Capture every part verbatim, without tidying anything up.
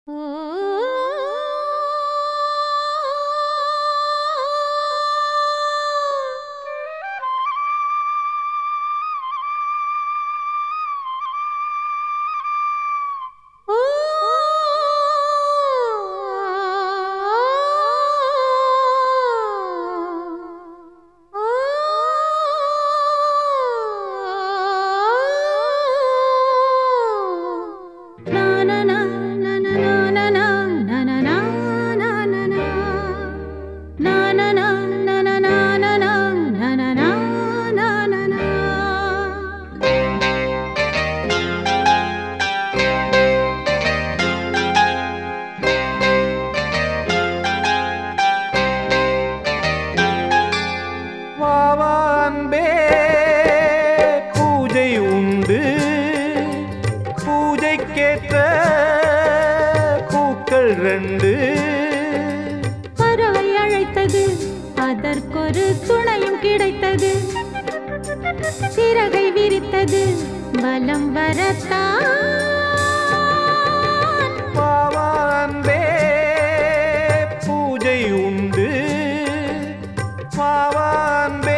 ரெண்டு பறவை அழைத்தது, அதற்கொரு துணையும் கிடைத்தது. சிறகை விரித்தது, பலம் வரத்தான். பாவான்பே பூஜை உண்டு, பாவான்பே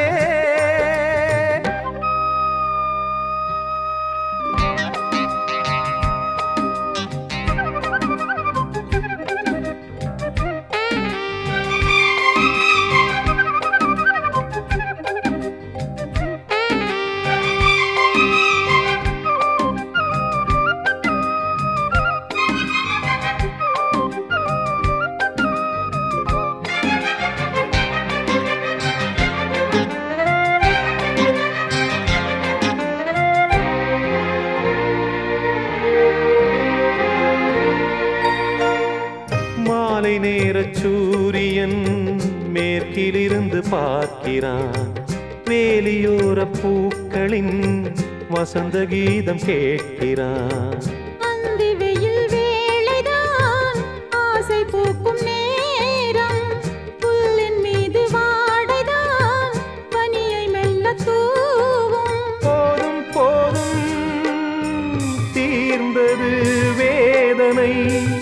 மாலை நேர சூரியன் மேற்கிலிருந்து பார்க்கிறான். வேலியோர பூக்களின் வசந்த கீதம் கேட்கிறான். அந்தி வெயில் வேளைதான் ஆசை பூக்கும் நேரம். புல்லின் மீது வாடைதான் பனியை மெல்ல தூவும். போதும் போதும் தீர்ந்தது வேதனை.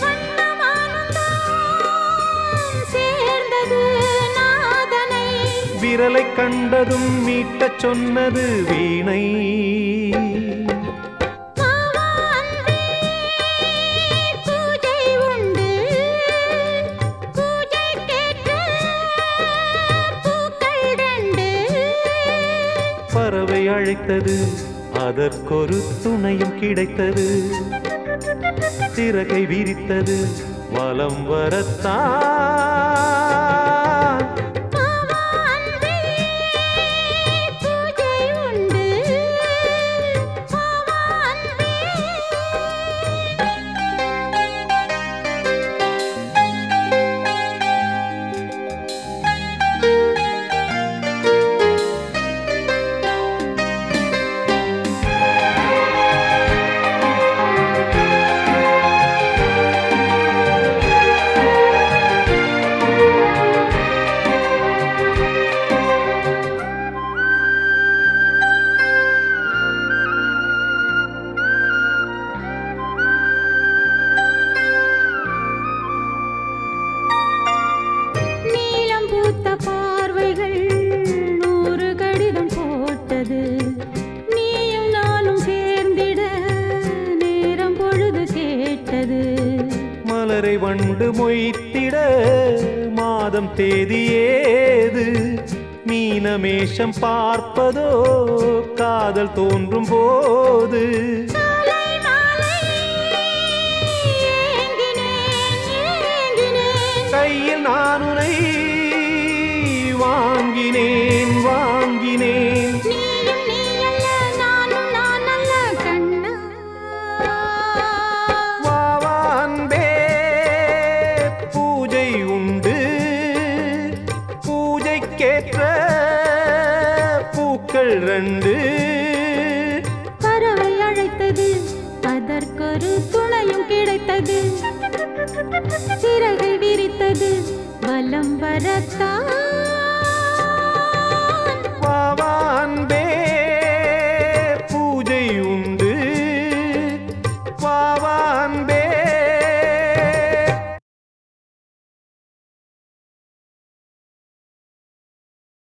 விரலை கண்டதும் மீட்டச் சொன்னது வீணை. பூஜை உண்டு, பூஜைக்கேற்ற பூக்கள் ரெண்டு. பறவை அழைத்தது, அதற்கொரு துணையும் கிடைத்தது. சிறகை விரித்தது, வலம் வரத்தான். பார்வைகள் நூறு கடிதம் போட்டது. நீயும் நானும் சேர்ந்திட நேரம் பொழுது கேட்டது. மலரை வண்டு மொய்த்திட மாதம் தேதி ஏது? மீனமேஷம் பார்ப்பதோ காதல் தோன்றும் போது. கையில் நானுனை வாங்கினேன் வாங்கினேன். நீயும் நீ அல்ல, நானும் நான் அல்ல கண்ணா. வாவான்பே பூஜை உண்டு, பூஜைக்கேற்ற பூக்கள் ரெண்டு. பறவை அழைத்தது, அதற்கொரு துணையும் கிடைத்தது. சிறகை விரித்தது, வலம் வரத்தான்.